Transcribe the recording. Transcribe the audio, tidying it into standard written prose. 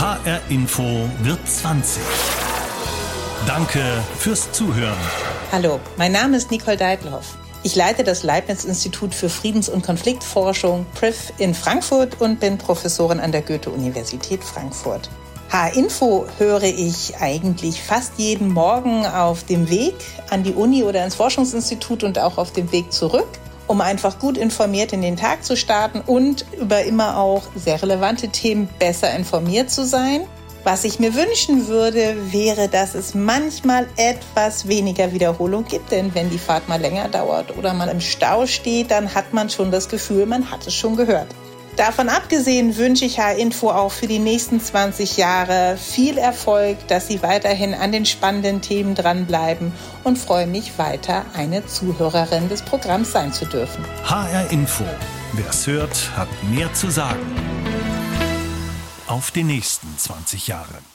HR Info wird 20. Danke fürs Zuhören. Hallo, mein Name ist Nicole Deitloff. Ich leite das Leibniz-Institut für Friedens- und Konfliktforschung PRIF in Frankfurt und bin Professorin an der Goethe-Universität Frankfurt. HR-Info höre ich eigentlich fast jeden Morgen auf dem Weg an die Uni oder ins Forschungsinstitut und auch auf dem Weg zurück, um einfach gut informiert in den Tag zu starten und über immer auch sehr relevante Themen besser informiert zu sein. Was ich mir wünschen würde, wäre, dass es manchmal etwas weniger Wiederholung gibt, denn wenn die Fahrt mal länger dauert oder man im Stau steht, dann hat man schon das Gefühl, man hat es schon gehört. Davon abgesehen wünsche ich HR-Info auch für die nächsten 20 Jahre viel Erfolg, dass Sie weiterhin an den spannenden Themen dranbleiben und freue mich weiter, eine Zuhörerin des Programms sein zu dürfen. HR-Info. Wer es hört, hat mehr zu sagen. Auf die nächsten 20 Jahre.